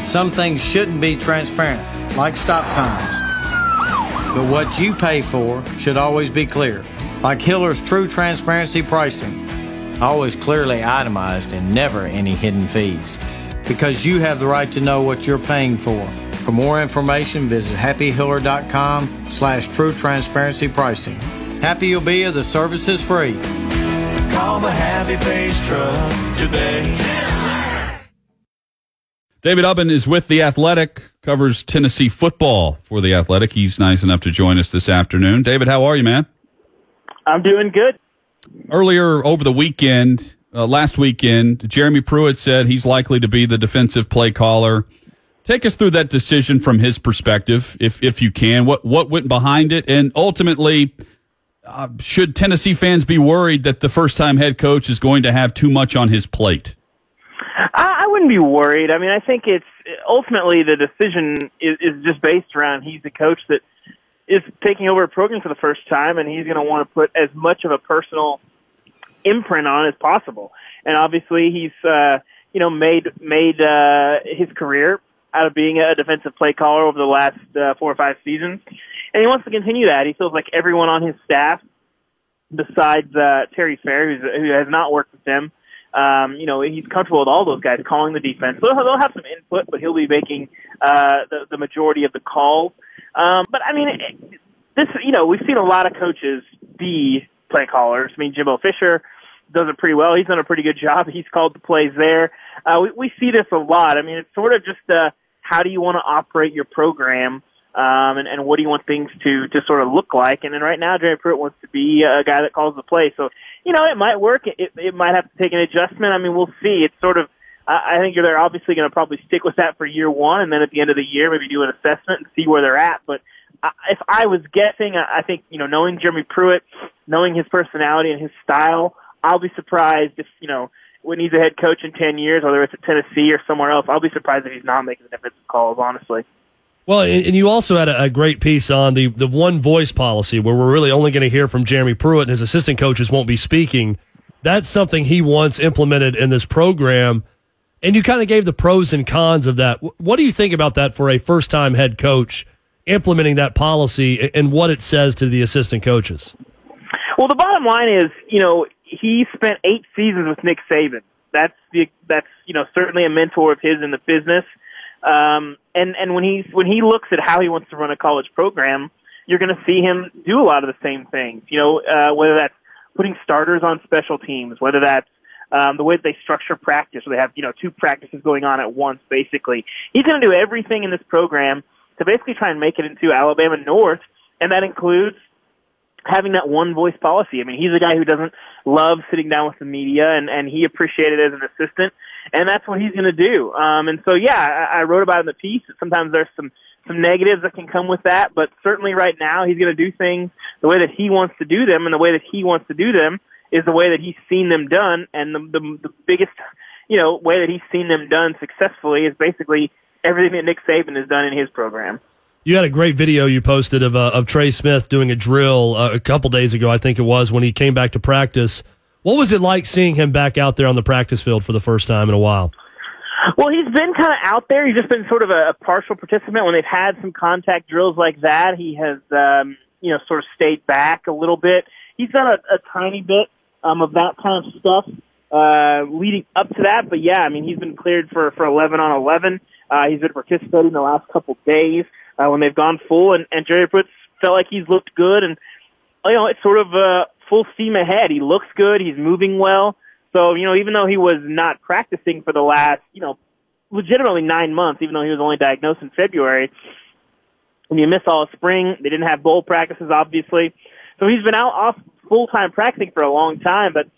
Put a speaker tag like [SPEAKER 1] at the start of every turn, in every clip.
[SPEAKER 1] some things shouldn't be transparent, like stop signs. But what you pay for should always be clear, like Hiller's True Transparency Pricing. Always clearly itemized and never any hidden fees. Because you have the right to know what you're paying for. For more information, visit happyhiller.com/true transparency pricing. Happy you'll be if the service is free.
[SPEAKER 2] Call the Happy Face Truck today.
[SPEAKER 3] David Ubben is with The Athletic, covers Tennessee football for The Athletic. He's nice enough to join us this afternoon. David, how are you, man?
[SPEAKER 4] I'm doing good.
[SPEAKER 3] Earlier over the weekend, last weekend, Jeremy Pruitt said he's likely to be the defensive play caller. Take us through that decision from his perspective, if you can. What went behind it? And ultimately, should Tennessee fans be worried that the first-time head coach is going to have too much on his plate?
[SPEAKER 4] I wouldn't be worried. I mean, I think it's ultimately the decision is just based around he's a coach that is taking over a program for the first time, and he's going to want to put as much of a personal imprint on it as possible. And obviously, he's made his career out of being a defensive play caller over the last 4 or 5 seasons, and he wants to continue that. He feels like everyone on his staff, besides Terry Fair, who has not worked with him, he's comfortable with all those guys calling the defense. So they'll have some input, but he'll be making the majority of the calls. But I mean, we've seen a lot of coaches be play callers. I mean, Jimbo Fisher does it pretty well. He's done a pretty good job. He's called the plays there. We see this a lot. I mean, it's sort of just how do you want to operate your program, and what do you want things to sort of look like? And then right now, Jeremy Pruitt wants to be a guy that calls the play. So, it might work. It might have to take an adjustment. I mean, we'll see. It's sort of, I think they're obviously going to probably stick with that for year one, and then at the end of the year, maybe do an assessment and see where they're at. But if I was guessing, I think, knowing Jeremy Pruitt, knowing his personality and his style, I'll be surprised if, when he's a head coach in 10 years, whether it's at Tennessee or somewhere else, I'll be surprised if he's not making the defensive calls, honestly.
[SPEAKER 5] Well, and you also had a great piece on the one voice policy where we're really only going to hear from Jeremy Pruitt and his assistant coaches won't be speaking. That's something he wants implemented in this program. And you kind of gave the pros and cons of that. What do you think about that for a first-time head coach implementing that policy and what it says to the assistant coaches?
[SPEAKER 4] Well, the bottom line is, he spent 8 seasons with Nick Saban. That's certainly a mentor of his in the business. And when he looks at how he wants to run a college program, you're going to see him do a lot of the same things. Whether that's putting starters on special teams, whether that's the way that they structure practice, where they have 2 practices going on at once. Basically, he's going to do everything in this program to basically try and make it into Alabama North, and that includes having that one voice policy. I mean, he's a guy who doesn't love sitting down with the media, and he appreciated it as an assistant, and that's what he's going to do. And so, yeah, I wrote about it in the piece. Sometimes there's some negatives that can come with that, but certainly right now he's going to do things the way that he wants to do them, and the way that he wants to do them is the way that he's seen them done, and the biggest, way that he's seen them done successfully is basically everything that Nick Saban has done in his program.
[SPEAKER 5] You had a great video you posted of Trey Smith doing a drill a couple days ago, I think it was, when he came back to practice. What was it like seeing him back out there on the practice field for the first time in a while?
[SPEAKER 4] Well, he's been kind of out there. He's just been sort of a partial participant. When they've had some contact drills like that, he has, sort of stayed back a little bit. He's done a tiny bit of that kind of stuff leading up to that. But, yeah, I mean, he's been cleared for 11-on-11. He's been participating the last couple days when they've gone full. And Jerry Pruitt felt like he's looked good. And, it's sort of full steam ahead. He looks good. He's moving well. So, even though he was not practicing for the last, legitimately 9 months, even though he was only diagnosed in February, when you miss all of spring, they didn't have bowl practices, obviously. So he's been off full-time practicing for a long time, but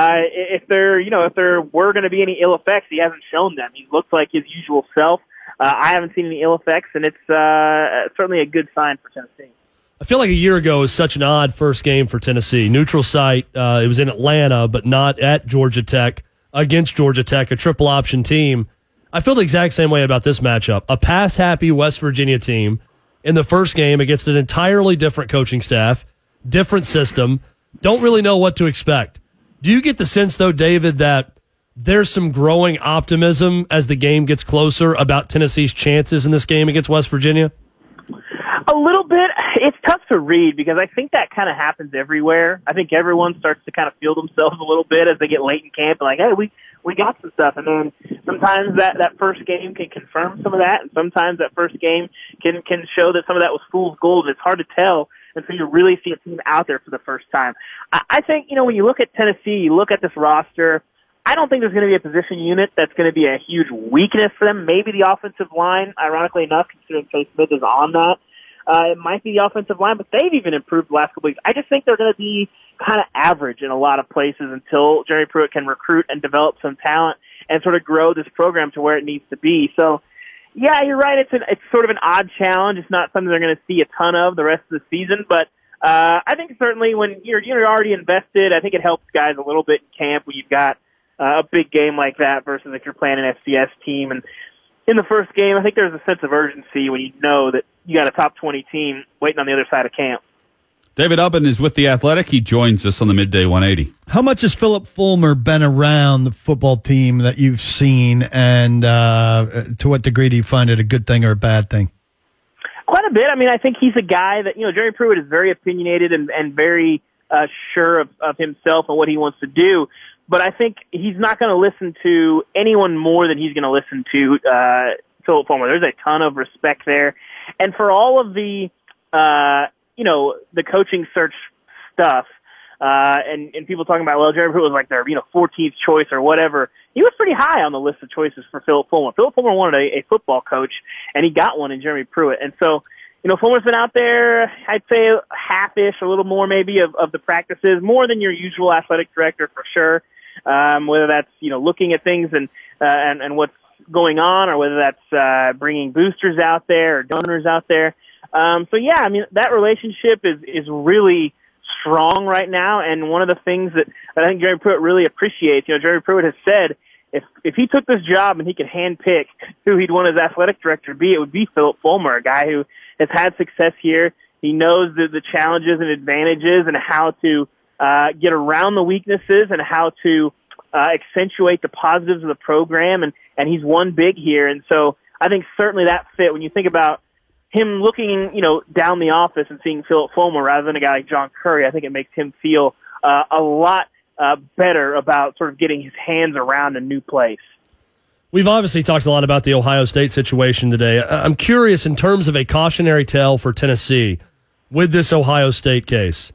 [SPEAKER 4] if there were going to be any ill effects, he hasn't shown them. He looks like his usual self. I haven't seen any ill effects, and it's certainly a good sign for Tennessee.
[SPEAKER 5] I feel like a year ago was such an odd first game for Tennessee. Neutral site. It was in Atlanta, but not at Georgia Tech, against Georgia Tech, a triple option team. I feel the exact same way about this matchup. A pass-happy West Virginia team in the first game against an entirely different coaching staff, different system, don't really know what to expect. Do you get the sense, though, David, that there's some growing optimism as the game gets closer about Tennessee's chances in this game against West Virginia?
[SPEAKER 4] A little bit. It's tough to read because I think that kind of happens everywhere. I think everyone starts to kind of feel themselves a little bit as they get late in camp and like, hey, we got some stuff. And then sometimes that first game can confirm some of that, and sometimes that first game can show that some of that was fool's gold. It's hard to tell until you really see a team out there for the first time. I think, when you look at Tennessee, you look at this roster, I don't think there's going to be a position unit that's going to be a huge weakness for them. Maybe the offensive line, ironically enough, considering Trey Smith is on that. It might be the offensive line, but they've even improved the last couple weeks. I just think they're going to be kind of average in a lot of places until Jeremy Pruitt can recruit and develop some talent and sort of grow this program to where it needs to be. So, yeah, you're right. It's sort of an odd challenge. It's not something they're going to see a ton of the rest of the season, but I think certainly when you're already invested, I think it helps guys a little bit in camp when you've got a big game like that versus if you're playing an FCS team. And in the first game, I think there's a sense of urgency when you know that you got a top 20 team waiting on the other side of camp.
[SPEAKER 3] David Ubben is with The Athletic. He joins us on the Midday 180.
[SPEAKER 6] How much has Philip Fulmer been around the football team that you've seen, and to what degree do you find it a good thing or a bad thing?
[SPEAKER 4] Quite a bit. I mean, I think he's a guy that, Jeremy Pruitt is very opinionated and very sure of himself and what he wants to do. But I think he's not going to listen to anyone more than he's going to listen to Philip Fulmer. There's a ton of respect there. And for all of the, the coaching search stuff, and people talking about, well, Jeremy Pruitt was like their, 14th choice or whatever. He was pretty high on the list of choices for Philip Fulmer. Philip Fulmer wanted a football coach, and he got one in Jeremy Pruitt. And so, Fulmer's been out there, I'd say half-ish, a little more maybe of the practices, more than your usual athletic director for sure. Whether that's, looking at things and what's going on, or whether that's bringing boosters out there or donors out there. So yeah, I mean, that relationship is really strong right now. And one of the things that I think Jeremy Pruitt really appreciates, Jeremy Pruitt has said, if he took this job and he could handpick who he'd want his athletic director to be, it would be Philip Fulmer, a guy who has had success here. He knows the challenges and advantages and how to get around the weaknesses and how to accentuate the positives of the program, and he's won big here. And so I think certainly that fit when you think about him looking, down the office and seeing Philip Fulmer rather than a guy like John Curry. I think it makes him feel a lot better about sort of getting his hands around a new place.
[SPEAKER 5] We've obviously talked a lot about the Ohio State situation today. I'm curious in terms of a cautionary tale for Tennessee with this Ohio State case.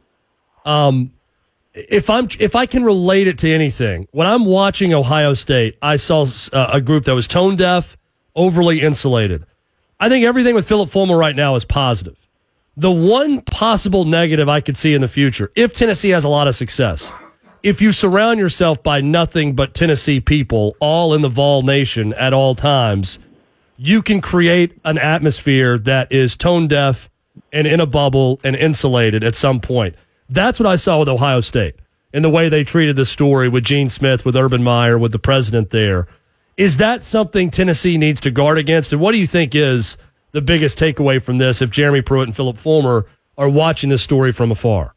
[SPEAKER 5] If I can relate it to anything, when I'm watching Ohio State, I saw a group that was tone deaf, overly insulated. I think everything with Philip Fulmer right now is positive. The one possible negative I could see in the future, if Tennessee has a lot of success, if you surround yourself by nothing but Tennessee people, all in the Vol Nation at all times, you can create an atmosphere that is tone deaf and in a bubble and insulated at some point. That's what I saw with Ohio State in the way they treated the story with Gene Smith, with Urban Meyer, with the president there. Is that something Tennessee needs to guard against? And what do you think is the biggest takeaway from this if Jeremy Pruitt and Philip Fulmer are watching this story from afar?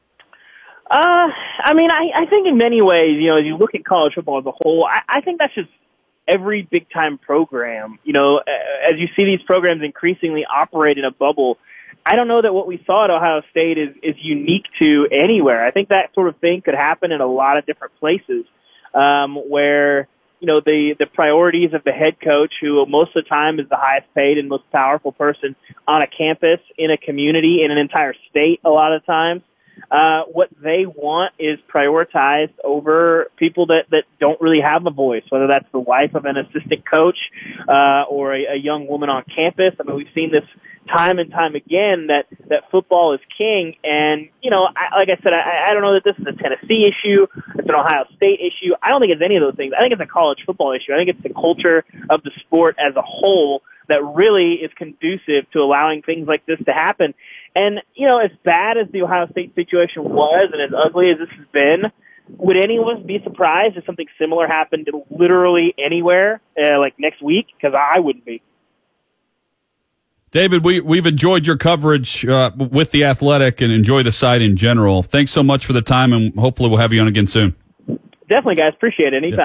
[SPEAKER 4] I think in many ways, as you look at college football as a whole, I think that's just every big-time program. As you see these programs increasingly operate in a bubble, I don't know that what we saw at Ohio State is unique to anywhere. I think that sort of thing could happen in a lot of different places where, the priorities of the head coach, who most of the time is the highest paid and most powerful person on a campus, in a community, in an entire state a lot of times, what they want is prioritized over people that don't really have a voice, whether that's the wife of an assistant coach or a young woman on campus. I mean, we've seen this time and time again that football is king. And, like I said, I don't know that this is a Tennessee issue. It's an Ohio State issue. I don't think it's any of those things. I think it's a college football issue. I think it's the culture of the sport as a whole that really is conducive to allowing things like this to happen. And, as bad as the Ohio State situation was and as ugly as this has been, would anyone be surprised if something similar happened literally anywhere, like next week? Because I wouldn't be.
[SPEAKER 3] David, we've enjoyed your coverage with The Athletic and enjoy the site in general. Thanks so much for the time, and hopefully we'll have you on again soon.
[SPEAKER 4] Definitely, guys. Appreciate it. Anytime.